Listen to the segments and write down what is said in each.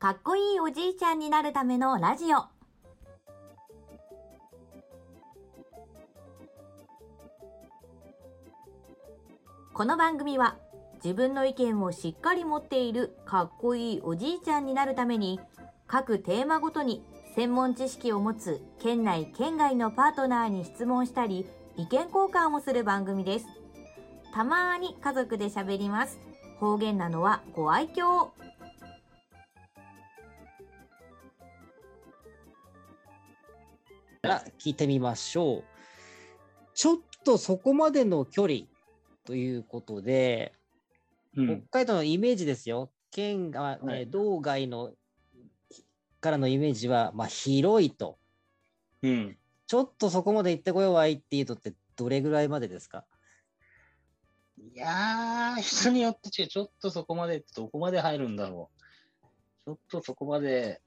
かっこいいおじいちゃんになるためのラジオ。この番組は自分の意見をしっかり持っているかっこいいおじいちゃんになるために、各テーマごとに専門知識を持つ県内県外のパートナーに質問したり意見交換をする番組です。たまに家族で喋ります。方言なのはご愛嬌。 聞いてみましょう。ちょっとそこまでの距離ということで、北海道のイメージですよ。県が、道外のからのイメージは、広いと、ちょっとそこまで行ってこようわいっていうとってどれぐらいまでですか？ いやー、人によって違う。ちょっとそこまでってどこまで入るんだろう。ちょっとそこまで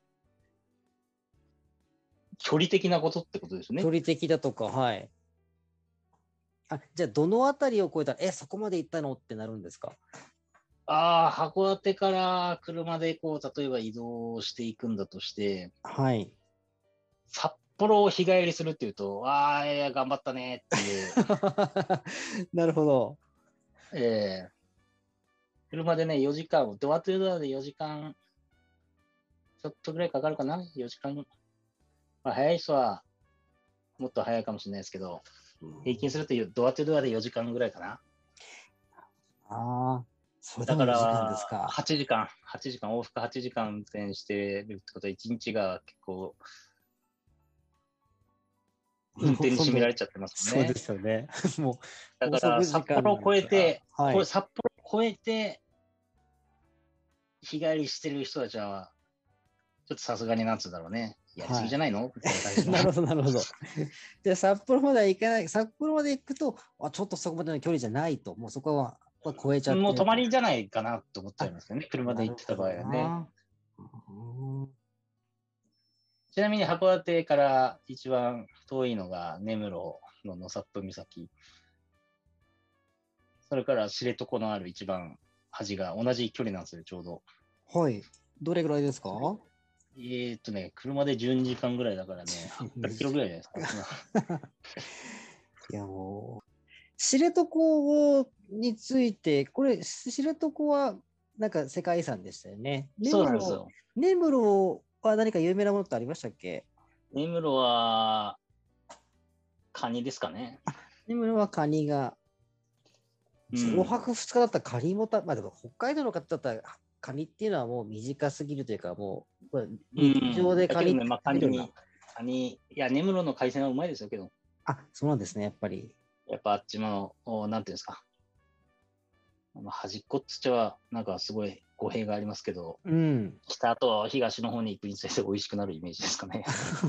距離的なことってことですね。 距離的だとか、はい。じゃあどのあたりを超えたらそこまで行ったのってなるんですか？ 函館から車で例えば移動していくんだとして、 はい。 札幌を日帰りするっていうと、いや頑張ったねっていう。 なるほど。 車でね、4時間、ドアトゥードアで4時間、ちょっとぐらいかかるかな ?4 時間。早い人はもっと早いかもしれないですけど、平均するとドアトゥドアで4時間ぐらいかな。 それでも4時間ですか。 8時間、往復8時間運転してるってことは、1日が結構、運転に占められちゃってますもんね。 そうですよね。もうだから、札幌を越えて、札幌を越えて、日帰りしてる人たちは、ちょっとさすがになんつうんだろうね。やりすぎじゃないの、みたいな感じなるほど、なるほど。じゃあ、札幌までは行かない、札幌まで行くと、ちょっとそこまでの距離じゃないと、もうそこは超えちゃって。 もう泊まりじゃないかなと思っちゃいますよね。車で行ってた場合はね。ちなみに函館から一番遠いのが根室の納沙布岬。それから知床のある一番端が同じ距離なんですよ、ちょうど。 はい。どれぐらいですか？ 車で12時間ぐらいだからね、800キロぐらいじゃないですか。 いやもう、知床について、これ、知床はなんか世界遺産でしたよね。 そうなんですよ。 根室は何か有名なものってありましたっけ？ 根室は、カニですかね。 根室はカニが、5泊2日だったらカニもでも北海道の方だったら、カニっていうのはもう短すぎるというか、もう、日常でカニってカニ、いや、根室の海鮮はうまいですよけど。 そうなんですね、やっぱり。 やっぱあっちの、なんていうんですか。端っこっつっちゃなんかすごい語弊がありますけど、北と東の方に行くにつれて美味しくなるイメージですかね。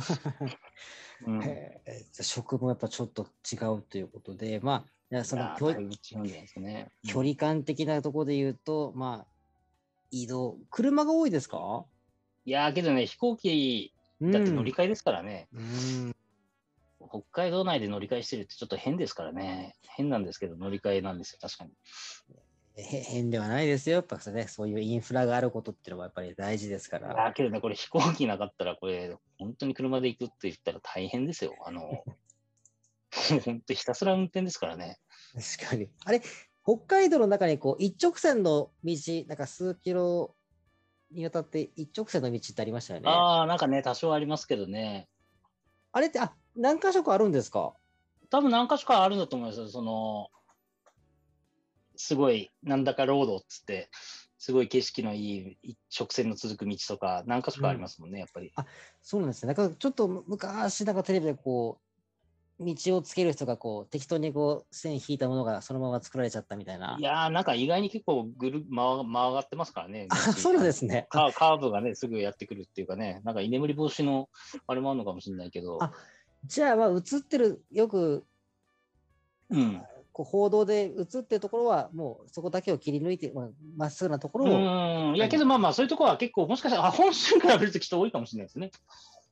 食もやっぱちょっと違うということで、その距離感的なところで言うと、移動、車が多いですか？ いやけどね、飛行機だって乗り換えですからね。北海道内で乗り換えしてるってちょっと変ですからね。変なんですけど、乗り換えなんですよ、確かに。 変ではないですよ。やっぱね、そういうインフラがあることっていうのはやっぱり大事ですから。 けどね、これ飛行機なかったら、これ、本当に車で行くって言ったら大変ですよ。本当ひたすら運転ですからね。 確かに。あれ、北海道の中に一直線の道、なんか数キロにわたって一直線の道ってありましたよね。 なんかね、多少ありますけどね。 あれって、何箇所かあるんですか？ 多分何箇所かあるんだと思いますよ。すごい、なんだかロードっつって、すごい景色のいい一直線の続く道とか、何箇所かありますもんね、やっぱり。 そうなんですね。なんかちょっと昔、なんかテレビで道をつける人が適当に線引いたものがそのまま作られちゃったみたいな。 いやー、なんか意外に結構曲がってますからね。 そうなんですね。 カーブがね、すぐやってくるっていうかね、なんか居眠り防止のあれもあるのかもしれないけど。 じゃあ、映ってる、よく、報道で映ってるところは、もうそこだけを切り抜いて、まっすぐなところを。 いや、けどそういうところは結構、もしかしたら、本州に比べるときっと多いかもしれないですね。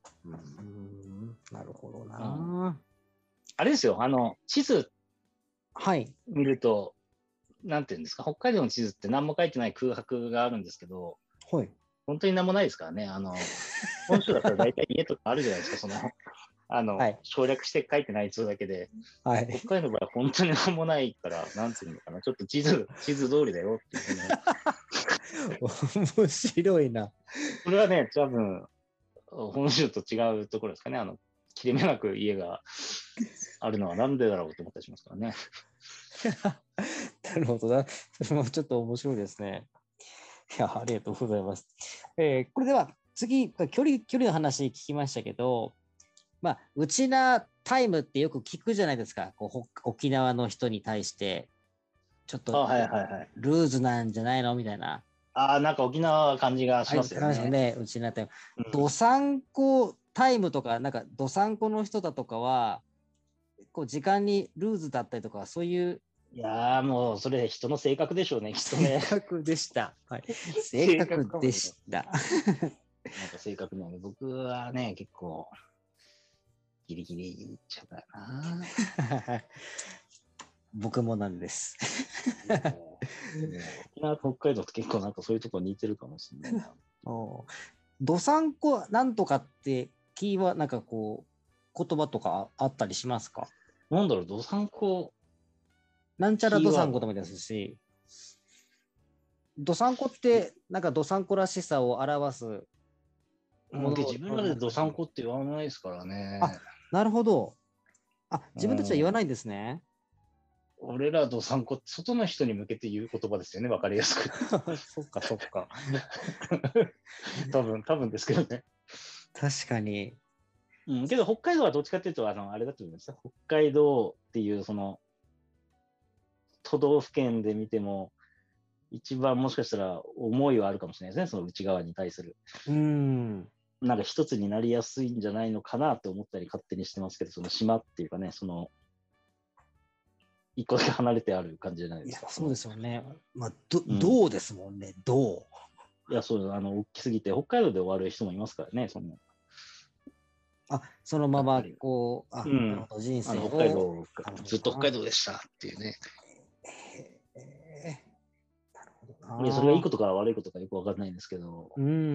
なるほどな。 あれですよ、地図見ると、 はい、 なんていうんですか、北海道の地図って何も書いてない空白があるんですけど、 本当になんもないですからね。本州だったら大体家とかあるじゃないですか、省略して書いてないやつだけで、 はい。 北海道の場合は本当になんもないから、なんていうのかな、ちょっと地図通りだよっていうね。 面白いな。 これはね、多分、本州と違うところですかね。切れ目なく家があるのはなんでだろうと思ったりしますからね。 なるほどな。それもちょっと面白いですね。いや、ありがとうございます。これでは次、距離の話聞きましたけど、まあ、ウチナタイムってよく聞くじゃないですか。沖縄の人に対して、ちょっとルーズなんじゃないのみたいな。 なんか沖縄感じがしますよね。 うちなタイム。どさんこタイムとか、なんかどさんこの人だとかは、時間にルーズだったりとか、そういう。 いやー、もうそれ人の性格でしょうね、きっとね。 性格でした。はい。性格でした。なんか性格なんで、僕はね、結構、ギリギリいっちゃうからな。 僕もなんです。 沖縄と北海道って結構なんかそういうとこ似てるかもしれないな。 どさんこなんとかってキーはなんか言葉とかあったりしますか？ なんだろう、どさんこ。 なんちゃらどさんこでもですし、どさんこってなんかどさんこらしさを表すもの。自分らでどさんこって言わないですからね。 なるほど。自分たちは言わないんですね。 俺らどさんこって外の人に向けて言う言葉ですよね、わかりやすく。 そっかそっか。 多分ですけどね。 確かに。 けど北海道はどっちかっていうと、あれだと思います。北海道っていう都道府県で見ても、一番もしかしたら思いはあるかもしれないですね、その内側に対する。なんか一つになりやすいんじゃないのかなって思ったり勝手にしてますけど、その島っていうかね、一個だけ離れてある感じじゃないですか。 いや、そうですよね。まあ、どうですもんね、どう。 いや、そうです。大きすぎて、北海道で終わる人もいますからね、 そのまま、なるほど、人生を。 北海道、ずっと北海道でしたっていうね。なるほどな。それがいいことか悪いことかよくわかんないんですけど。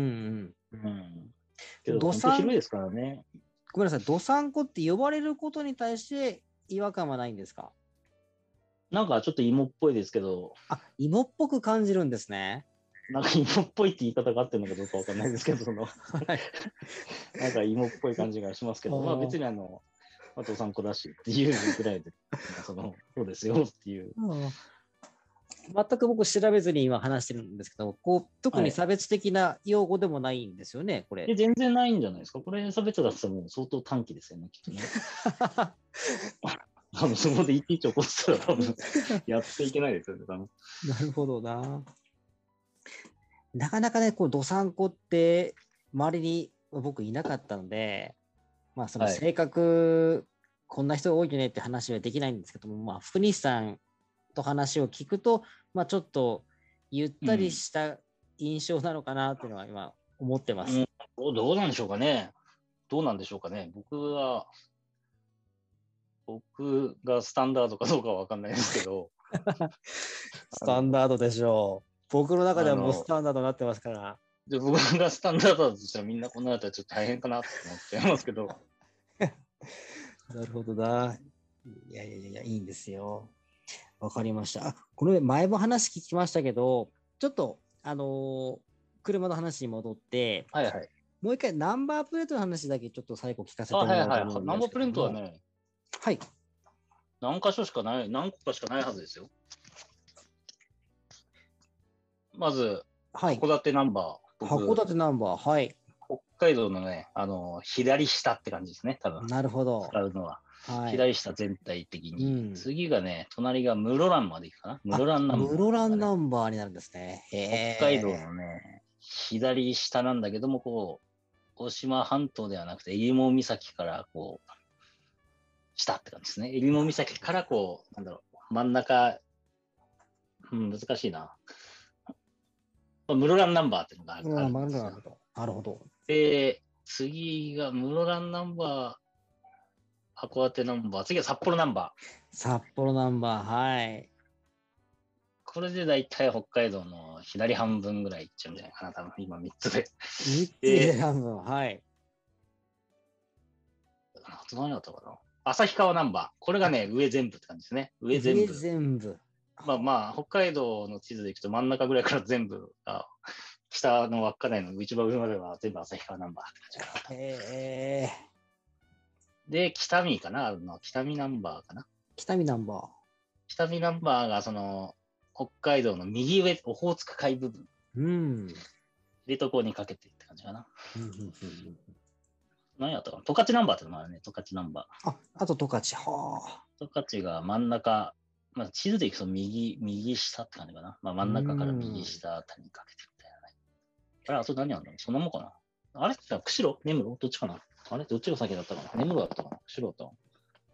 けど、本当広いですからね。 ごめんなさい、どさんこって呼ばれることに対して違和感はないんですか？ なんかちょっと芋っぽいですけど。 芋っぽく感じるんですね。 なんか芋っぽいって言い方があってるのかどうかわかんないですけど、なんか芋っぽい感じがしますけど、まあ別にどさんこだしっていうぐらいで、そうですよっていう。 全く僕調べずに今話してるんですけど、特に差別的な用語でもないんですよね、これ。 全然ないんじゃないですか。これ差別だったらもう相当短期ですよね、きっとね。そこでいちいち起こしたら多分やっていけないですよね、多分。 なるほどな。なかなかね、どさんこって周りに僕いなかったので、まあその性格、こんな人多いよねって話はできないんですけども、まあ福西さんと話を聞くと、まあちょっとゆったりした印象なのかなっていうのは今思ってます。 どうなんでしょうかね。僕がスタンダードかどうかは分かんないですけど。 スタンダードでしょう。僕の中ではもうスタンダードになってますから。 で僕がスタンダードだとしたらみんなこんなだったらちょっと大変かなって思っちゃいますけど。 なるほどな。いや、いいんですよ。わかりました。この前も話聞きましたけど、ちょっと、車の話に戻って、もう一回ナンバープレートの話だけちょっと最後聞かせてもらおうと思うんですけど。 ナンバープレートはね、何個かしかないはずですよ。まず、函館ナンバー。 函館ナンバー、はい。 北海道のね、左下って感じですね、多分。 なるほど。 使うのは。左下全体的に。次がね、隣が室蘭まで行くかな。室蘭ナンバー。 室蘭ナンバーになるんですね。 北海道のね、左下なんだけども、大島半島ではなくて、えりも岬から下って感じですね。えりも岬から真ん中、難しいな。室蘭ナンバーっていうのがあるんですよ。 なるほど。 で、次が室蘭ナンバー、函館ナンバー、次は札幌ナンバー。 札幌ナンバー、はい。 これでだいたい北海道の左半分ぐらいいっちゃうんじゃないかな、多分今3つで。 3つで半分、はい。 あと何だったかな。旭川ナンバー。これがね、上全部って感じですね。上全部。 全部。 まあ、北海道の地図でいくと真ん中ぐらいから全部が、北の稚内の一番上までは全部旭川ナンバーって感じかな。で、北見かな、北見ナンバーかな。 北見ナンバー。 北見ナンバーが、北海道の右上、オホーツク海部分。 うん。 で、とこにかけてって感じかな。何やったかな、十勝ナンバーってのもあるね、十勝ナンバー。あと十勝。はあ。 十勝が真ん中、まあ、地図でいくと右下って感じかな。まあ、真ん中から右下あたりにかけてみたいなね。あと何あるの、そんなもんかな。あれ釧路根室どっちかな。あれどっちが先だったかな。根室だったかな。釧路だったかな。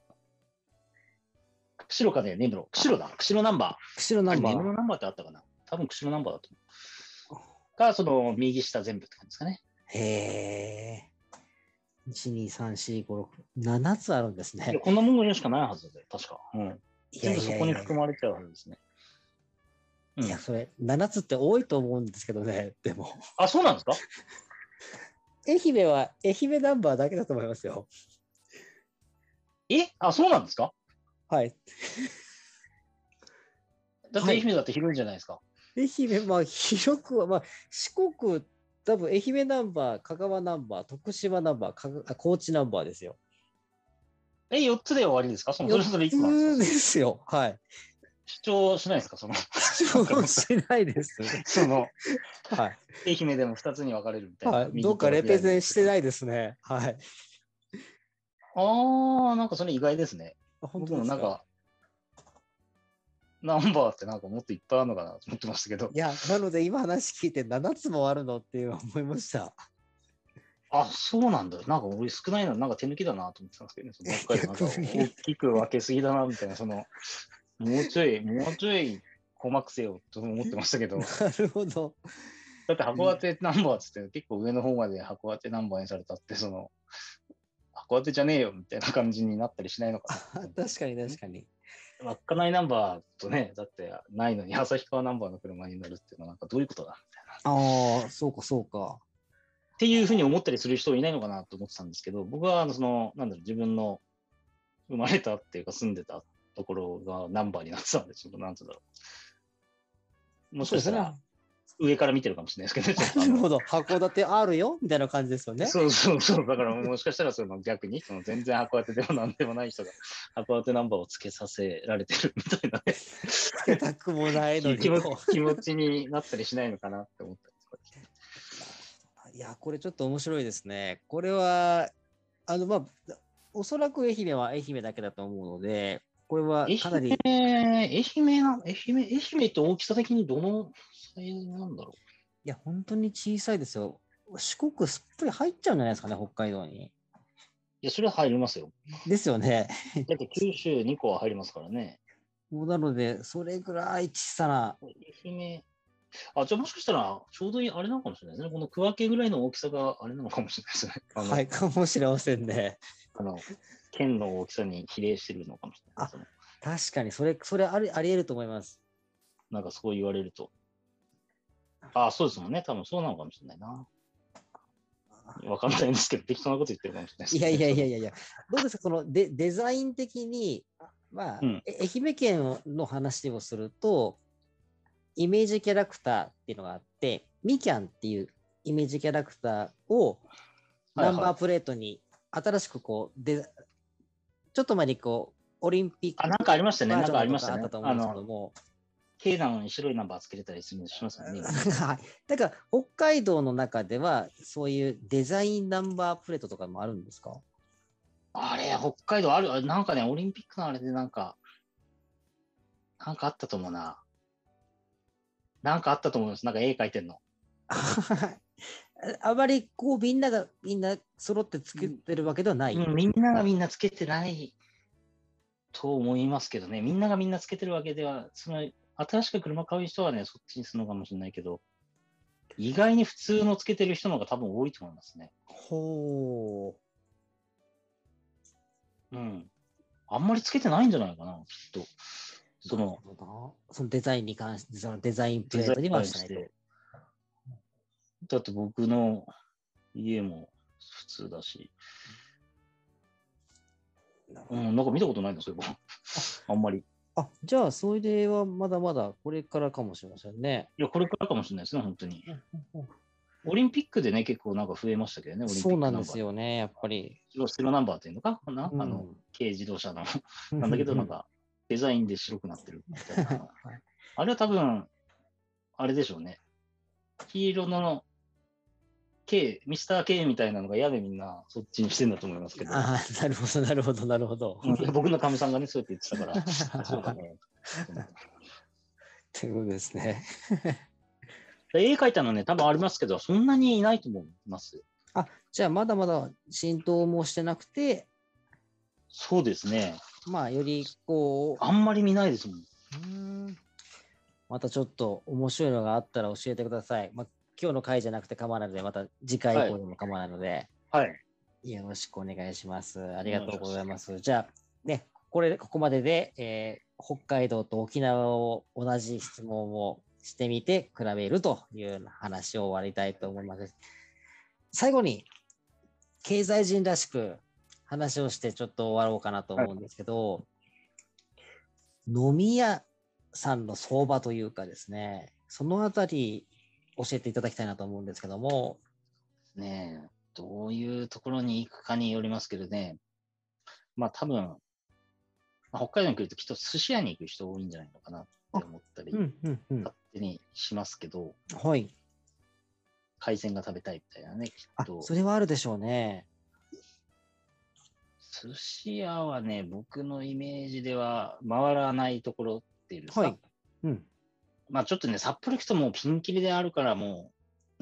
釧路かね、根室。釧路だ。釧路ナンバー。 釧路ナンバー。 根室ナンバーってあったかな。多分釧路ナンバーだと思う。が、右下全部って感じですかね。 へえ。1、2、3、4、5、6、7つあるんですね。 こんなものしかないはずで、確か。全部そこに含まれちゃうはずですね。 いや、それ、7つって多いと思うんですけどね、でも。 あ、そうなんですか？ 愛媛は、愛媛ナンバーだけだと思いますよ。 あ、そうなんですか？ はい。 だって愛媛だって広いじゃないですか。 愛媛、まあ、広くは、まあ、四国、多分愛媛ナンバー、香川ナンバー、徳島ナンバー、高知ナンバーですよ。 4つで終わりですか？それぞれ1個なんですか？ですよ。はい。 主張しないですか？ 主張しないです。 はい。愛媛でも2つに分かれるみたいな。 はい。どっかレペゼンしてないですね。はい。 なんかそれ意外ですね。 本当ですか？ なんか、ナンバーってなんかもっといっぱいあるのかなと思ってましたけど。 いや、なので今話聞いて7つもあるのって思いました。 あ、そうなんだ。なんか俺少ないの、なんか手抜きだなと思ってたんですけどね。北海道なんか大きく分けすぎだなみたいな、もうちょい細くせよと思ってましたけど。 なるほど。 だって函館ナンバーっつって結構上の方まで函館ナンバーにされたって、函館じゃねえよみたいな感じになったりしないのかな。 確かに確かに。 稚内ナンバーとね、だってないのに旭川ナンバーの車に乗るっていうのはなんかどういうことだみたいな。ああ、そうかそうか。 っていうふうに思ったりする人いないのかなと思ってたんですけど、僕は自分の生まれたっていうか住んでたところがナンバーになってたんで、なんて言うんだろう。もしかしたら上から見てるかもしれないですけどね。 なるほど。函館あるよみたいな感じですよね。 そう。だからもしかしたら逆に全然函館でもなんでもない人が函館ナンバーをつけさせられてるみたいなね。 つけたくもないのに気持ちになったりしないのかなって思ったんです。 いや、これちょっと面白いですね。これは、おそらく愛媛は愛媛だけだと思うので、これはかなり。 愛媛って大きさ的にどのサイズなんだろう。 いや、本当に小さいですよ。四国すっぽり入っちゃうんじゃないですかね、北海道に。 いや、それは入りますよ。 ですよね。 だって九州2個は入りますからね。 もうなので、それぐらい小さな。 愛媛。じゃあもしかしたら、ちょうどいいあれなのかもしれないですね。この区分けぐらいの大きさがあれなのかもしれないですね。 はい、かもしれませんね。 県の大きさに比例してるのかもしれない。 確かに、それあり得ると思います。 なんかそう言われると。そうですもんね。多分そうなのかもしれないな。わかんないんですけど、適当なこと言ってるかもしれないです、 ね。いや。どうですか、デザイン的に、愛媛県の話をすると、イメージキャラクターっていうのがあって、みきゃんっていうイメージキャラクターをナンバープレートに新しくちょっと前にオリンピックなんかありましたね。なんかありましたね。 あったと思うんですけども。 K なのに白いナンバーつけれたりしますよね。 はい。だから北海道の中ではそういうデザインナンバープレートとかもあるんですか？ あれ、北海道ある、なんかね、オリンピックのあれでなんかあったと思うな。なんかあったと思います。なんか絵描いてんの。 あまりみんな揃って作ってるわけではない。 みんながみんなつけてないと思いますけどね。みんながみんなつけてるわけでは、新しく車買う人はね、そっちにするのかもしれないけど、意外に普通のつけてる人の方が多分多いと思いますね。 ほう。あんまりつけてないんじゃないかな、きっと。 そのデザインに関して、そのデザインプレートに回してないと。だって僕の家も普通だし。なんか見たことないの、そういえば。あんまり。 じゃあ、それではまだまだこれからかもしれませんね。 いや、これからかもしれないですね、本当に。オリンピックでね、結構なんか増えましたけどね、オリンピックそうなんですよね、やっぱり。 白ナンバーっていうのかな、軽自動車の。なんだけど、なんか、デザインで白くなってるみたいな。あれは多分、あれでしょうね。黄色のミスター K みたいなのが嫌でみんなそっちにしてんだと思いますけど。 なるほど、なるほど、なるほど。 僕のかみさんがね、そうやって言ってたから、そうだね。 ということですね。 絵描いたのね、多分ありますけど、そんなにいないと思います。 じゃあ、まだまだ浸透もしてなくて、 そうですね。 よりあんまり見ないですもん。 またちょっと面白いのがあったら教えてください。今日の回じゃなくて構わないので、また次回以降でも構わないので、 はい。 よろしくお願いします。ありがとうございます。じゃあ、ね、ここまでで、北海道と沖縄を同じ質問をしてみて比べるという話を終わりたいと思います。最後に、経済人らしく話をしてちょっと終わろうかなと思うんですけど、飲み屋さんの相場というかですね、そのあたり教えていただきたいなと思うんですけども。 ねえ、どういうところに行くかによりますけどね、多分、北海道に来るときっと寿司屋に行く人多いんじゃないのかなって思ったり、勝手にしますけど、 はい。 海鮮が食べたいみたいなね、きっと。 それはあるでしょうね。 寿司屋はね、僕のイメージでは回らないところっていうんですか。 はい。 ちょっとね、札幌行くともうピンキリであるからもう、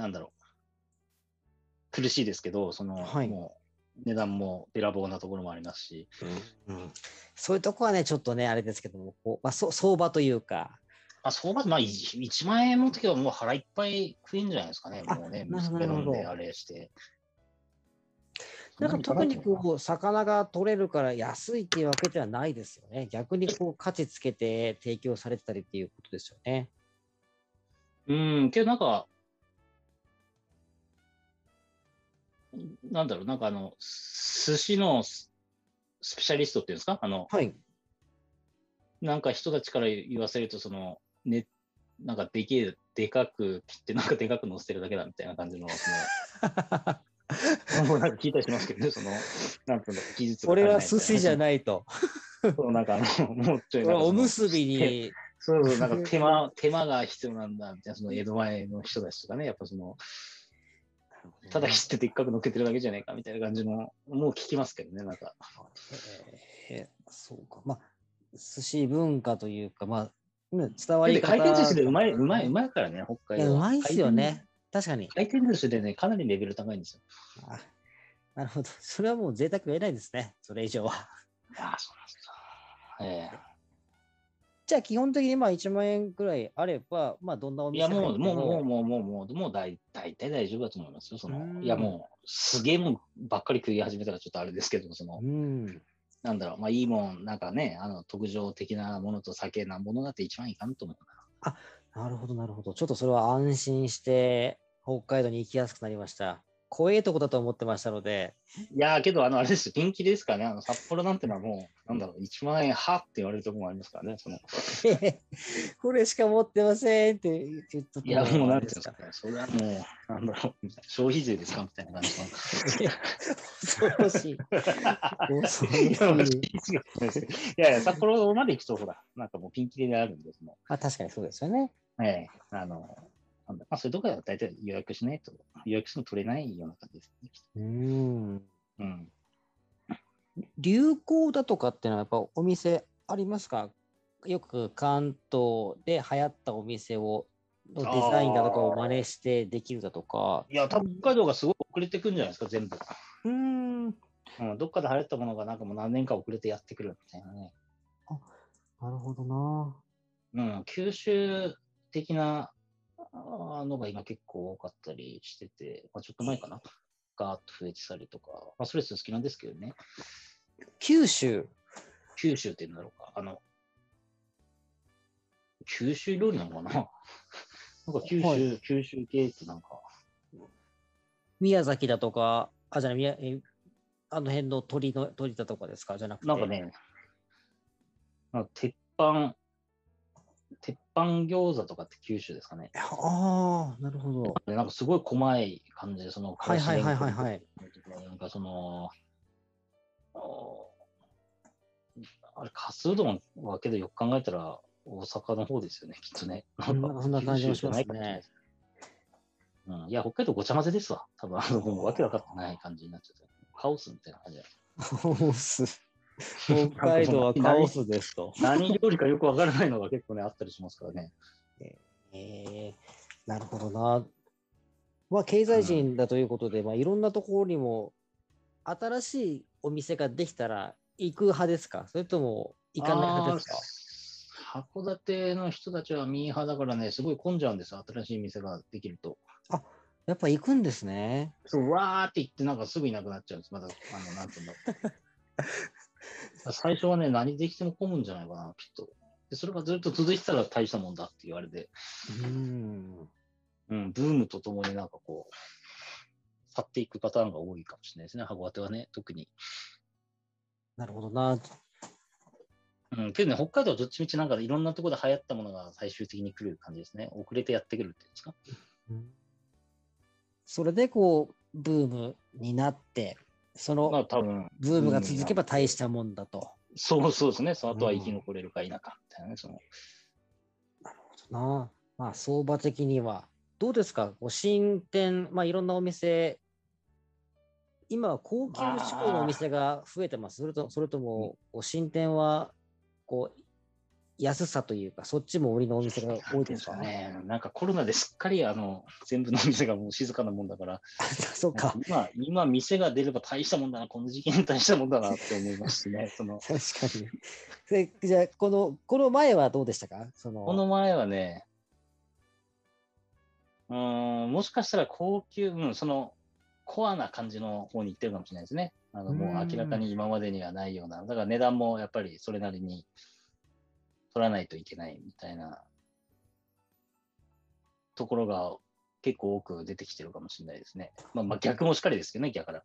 苦しいですけど、もう値段もべらぼうなところもありますし。 そういうとこはね、ちょっとね、あれですけども、相場というか。 相場、1万円の時はもう腹いっぱい食えんじゃないですかね、もうね、酒飲んであれして。 なんか特に魚が取れるから安いっていうわけではないですよね。逆に価値つけて提供されてたりっていうことですよね。 けどなんか、寿司のスペシャリストっていうんですかはい。 なんか人たちから言わせると、なんかでかく切って、なんかでかく乗せてるだけだみたいな感じの、もうなんか聞いたりしますけどね、なんていうの、技術がこれは寿司じゃないと。 なんかもうちょいおむすびに。 なんか手間が必要なんだみたいな、江戸前の人たちとかね、やっぱただ切ってでっかく乗っけてるだけじゃないかみたいな感じの、もう聞きますけどね、なんか。 そうか。寿司文化というか、伝わり方。 回転寿司でうまいからね、北海道は。 うまいっすよね。確かに。 回転寿司でね、かなりレベル高いんですよ。 なるほど。それはもう贅沢得ないですね、それ以上は。 そうなんですか。 じゃあ、基本的に1万円くらいあれば、どんなお店入っても。 もう大体大丈夫だと思いますよ。もう、すげえもんばっかり食い始めたらちょっとあれですけど、なんだろう、いいもん、なんかね、特上的なものと酒なものだって一番いいかなと思うな。なるほど、なるほど。ちょっとそれは安心して、北海道に行きやすくなりました。怖いとこだと思ってましたので。 いやー、けど、あれですよ、ピンキリですからね、札幌なんてのはもう、1万円はって言われるところもありますからね、 これしか持ってませんって言ったと。 いや、もうなんていうんですかね、それはもう、消費税ですかみたいな感じの。 恐ろしい。 いや、札幌まで行くと、ほら、なんかもうピンキリであるんですもん。 確かにそうですよね。 そういうところは大体予約しないと、予約しても取れないような感じですね。 流行だとかっていうのはやっぱお店ありますか？よく関東で流行ったお店のデザインだとかを真似してできるだとか。 いや、北海道がすごい遅れてくんじゃないですか、全部。どっかで流行ったものがなんかもう何年か遅れてやってくるみたいなね。 なるほどな。 九州的なのが今結構多かったりしてて、ちょっと前かな。ガーッと増えてたりとか、それ好きなんですけどね。 九州って言うんだろうか。 九州料理なのかななんか九州、 はい、 九州系ってなんか。 宮崎だとか、あ、じゃない、あの辺の鳥だとかですかじゃなくて。 なんかね、鉄板餃子とかって九州ですかね。 ああ、なるほど。 でなんかすごい細い感じで、そのからしはいはいはいれんこんとか、 はいはい。 なんかその、あれ、かすうどんはけどよく考えたら大阪の方ですよね、きっとね。なんかそんな九感じもしま州じゃないすね。 かもしれないです。いや、北海道ごちゃ混ぜですわ。多分、もうわけわかってない感じになっちゃって。カオスみたいな感じで。 カオス。北なんか海道はカオスですと。 何料理かよくわからないのが結構ね、あったりしますからね。 なるほどな。まあ、経済人だということで、まあ、いろんなところにも新しいお店ができたら行く派ですか？それとも行かない派ですか？ 函館の人たちはミーハーだからね、すごい混んじゃうんですよ、新しい店ができると。 あ、やっぱ行くんですね。 そう、わーって言って、なんかすぐいなくなっちゃうんです。まだ、なんていうんだろう。最初はね、何できても混むんじゃないかな、きっと。で、それがずっと続いてたら大したもんだって言われて、ブームとともになんかこう、去っていくパターンが多いかもしれないですね、函館はね、特に。 なるほどな。 けどね、北海道はどっちみちなんかいろんなところで流行ったものが最終的に来る感じですね。遅れてやってくるっていうんですか。 それでこう、ブームになって、その多分、 ブームが続けば大したもんだと。 そうですね。その後は生き残れるか否かみたいなね。 なるほどな。まあ、相場的には、どうですか新店、まあ、いろんなお店、今は高級志向のお店が増えてます？それとも、新店は、こう、安さというか、そっちも売りのお店が多いですか？ なんかコロナですっかり全部の店がもう静かなもんだから、 そうか。 今店が出れば大したもんだな、この時期に大したもんだなって思いますね。 確かに。じゃあ、この前はどうでしたか？ この前はね、もしかしたら高級、コアな感じの方に行ってるかもしれないですね。もう明らかに今までにはないような。だから値段もやっぱりそれなりに取らないといけないみたいなところが結構多く出てきてるかもしれないですね。まあ逆もしかりですけどね、逆から。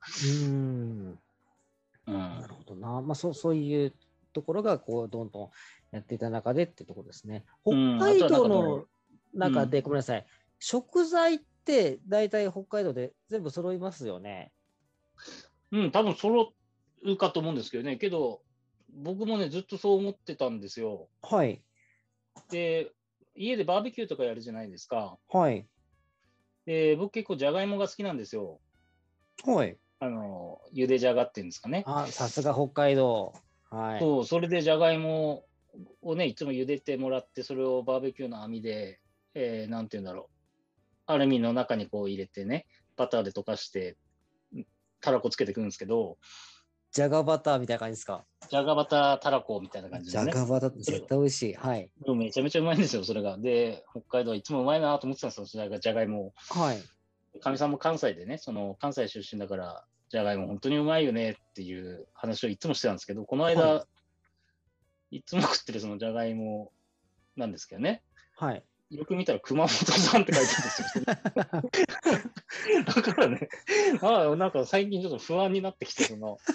なるほどな。まあそういうところがこうどんどんやっていた中でってところですね。北海道の中で、ごめんなさい。食材って大体北海道で全部揃いますよね。 多分揃うかと思うんですけどね。けど、僕もね、ずっとそう思ってたんですよ。 はい。 で、家でバーベキューとかやるじゃないですか。 はい。 で、僕結構じゃがいもが好きなんですよ。 はい。 ゆでじゃがっていうんですかね。 さすが北海道。はい。 そう、それでじゃがいもをね、いつも茹でてもらって、それをバーベキューの網で、なんていうんだろう。アルミの中にこう入れてね、バターで溶かして、たらこつけていくんですけど、 じゃがバターみたいな感じですか？ じゃがバターたらこみたいな感じでね。 じゃがバターって絶対美味しい。はい。 めちゃめちゃうまいんですよ、それが。で、北海道はいつもうまいなと思ってたんですよ、じゃがいも。 はい。 かみさんも関西でね、関西出身だから、じゃがいも本当にうまいよねっていう話をいつもしてたんですけど、この間、いつも食ってるそのじゃがいもなんですけどね。 はい。 よく見たら熊本さんって書いてあるんですよ。だからね、なんか最近ちょっと不安になってきて、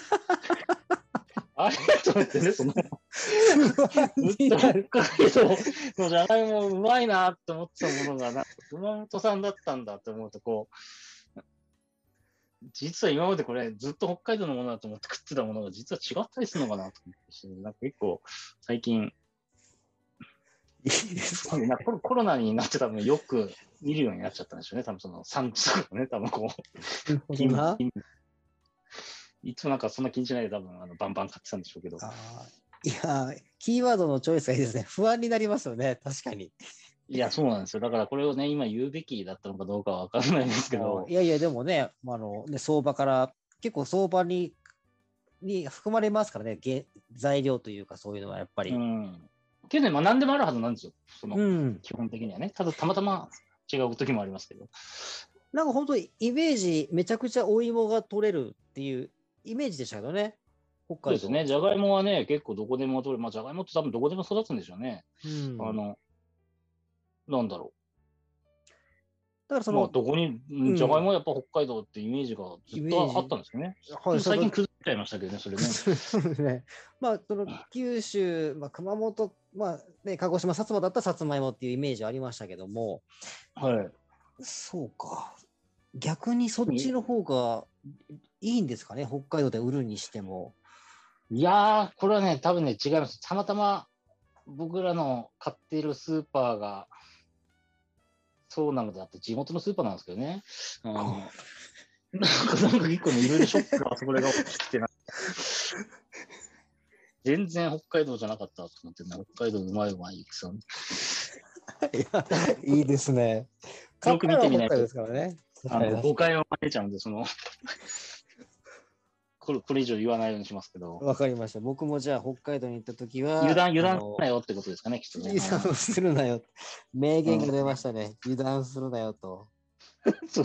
あれと思ってね、ずっと北海道のじゃがいもうまいなって思ってたものが、熊本産だったんだって思うと、実は今までこれずっと北海道のものだと思って食ってたものが実は違ったりするのかなと思って、なんか結構最近、いいですね。コロナになって多分よく見るようになっちゃったんでしょうね。多分その産地とかね、多分いつもなんかそんな気にしないで多分バンバン買ってたんでしょうけど。 いや、キーワードのチョイスがいいですね。不安になりますよね。確かに。 いや、そうなんですよ。だからこれをね、今言うべきだったのかどうかは分からないんですけど。 いや、でもね、相場から、結構相場に含まれますからね、材料というかそういうのはやっぱり。 けどね、何でもあるはずなんですよ。基本的にはね。ただたまたま違う時もありますけど。 なんか本当にイメージ、めちゃくちゃお芋が取れるっていうイメージでしたけどね。 北海道。そうですね。じゃがいもはね、結構どこでも取れる。じゃがいもって多分どこでも育つんでしょうね。 なんだろだからう。まあ、どこに、じゃがいもはやっぱ北海道ってイメージがずっとあったんですよね。 はい、 最近崩れちゃいましたけどね、それね。 そうですね。まあ、その九州、まあ、熊本、まあね、鹿児島、薩摩だったらさつまいもっていうイメージありましたけども、 はい。 そうか。逆にそっちの方がいいんですかね、北海道で売るにしても。 いやー、これはね、多分ね、違います。たまたま僕らの買っているスーパーが、そうなのであって、地元のスーパーなんですけどね。なんか結構ね、いろいろショックが、それが起きてな。全然北海道じゃなかったと思ってね、北海道うまいうまい、ゆきさん。 いや、いいですね。 よく見てみないと。 ですからね。 誤解を招いちゃうんで、これ以上言わないようにしますけど。 わかりました。僕もじゃあ北海道に行った時は。 油断すなよってことですかね、きっとね。 油断するなよ。名言が出ましたね。油断するなよと。 そう。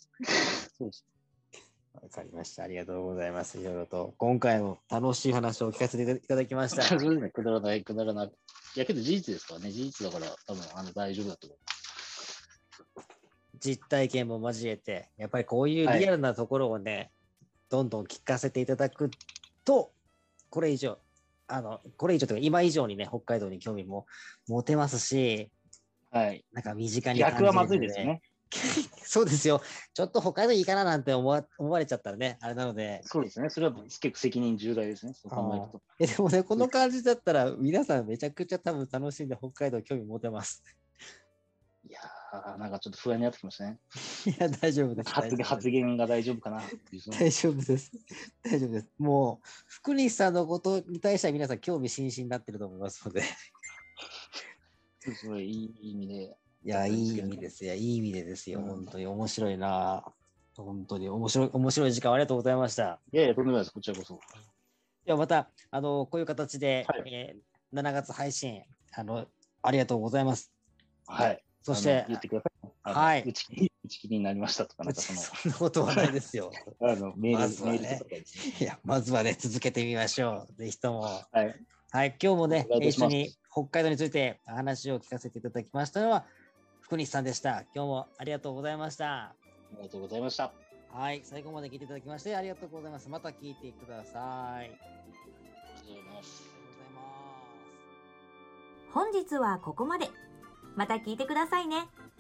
わかりました。ありがとうございます。いろいろと。今回も楽しい話を聞かせていただきました。 そうですね、くだらない。いやけど事実ですからね、事実だから多分大丈夫だと思います。 実体験も交えて、やっぱりこういうリアルなところをね、どんどん聞かせていただくと、これ以上というか今以上にね、北海道に興味も持てますし、 はい。 なんか身近に感じる、逆はまずいですよね。 そうですよ。ちょっと北海道いいかななんて思われちゃったらね、あれなので。 そうですね。それは結構責任重大ですね。そう考えると。 でもね、この感じだったら、皆さんめちゃくちゃ多分楽しんで北海道興味持てます。 いやー、なんかちょっと不安になってきましたね。 いや、大丈夫です。 発言が大丈夫かな。 大丈夫です。大丈夫です。もう、福西さんのことに対しては皆さん興味津々になってると思いますので。 すごいいい意味で。 いや、いい意味ですよ。いい意味でですよ。本当に面白いな。本当に面白い時間ありがとうございました。 いやいや、とんでもないです。こちらこそ。 ではまた、こういう形で、7月配信、ありがとうございます。 はい。 そして、 言ってください。 はい。 打ち切りになりましたとか、なんかそんなことはないですよ。 メールとかいや、まずはね、続けてみましょう。ぜひとも。 はい。 はい、今日もね、一緒に北海道について話を聞かせていただきましたのは、福西さんでした。今日もありがとうございました。 ありがとうございました。 はい、最後まで聞いていただきましてありがとうございます。また聞いてください。 ありがとうございます。 本日はここまで。また聞いてくださいね。